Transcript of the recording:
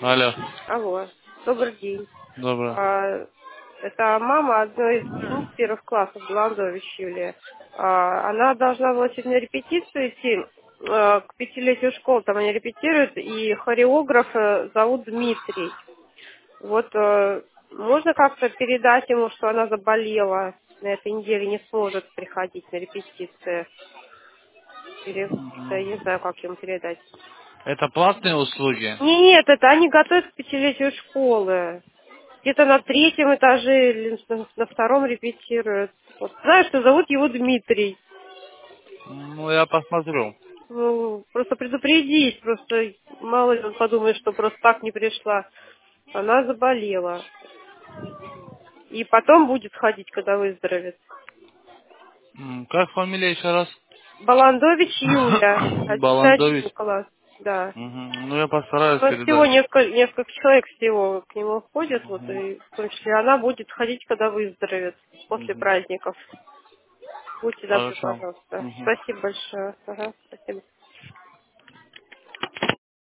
Алло. Алло, добрый день. Доброе. А, Это мама одной из учениц первых классов, Бландович Юлия. Она должна была сегодня на репетицию идти к пятилетию школы, там они репетируют, и хореографа зовут Дмитрий. Вот можно как-то передать ему, что она заболела на этой неделе, не сможет приходить на репетиции? Или, да, я не знаю, как ему передать. Это платные услуги? Нет, это они готовят к пятилетию школы. Где-то на третьем этаже или на втором репетируют. Вот. Знаю, что зовут его Дмитрий. Ну, я посмотрю. Ну, просто предупредить, просто мало ли он подумает, что просто так не пришла. Она заболела. И потом будет ходить, когда выздоровеет. Как фамилия еще раз? Баландович Юля, один Баландович. класс, да. Ну, я постараюсь У нас всего передать. несколько человек всего к нему ходят, вот, Мгм. и в том числе она будет ходить, когда выздоровеет, после Мгм. праздников. Будьте добры, Хорошо. пожалуйста. Мгм. Спасибо большое. Ага, спасибо.